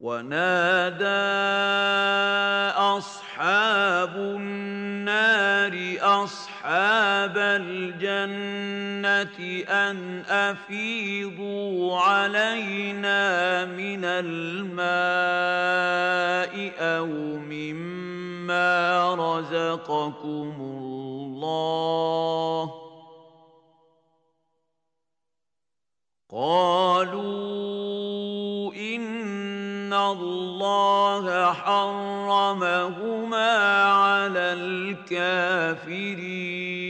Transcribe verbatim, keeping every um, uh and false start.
ونادى أصحاب النار أصحاب الجنة أن أفيضوا علينا من الماء أو مما رزقكم الله. قالوا إن الله حرمهما على الكافرين.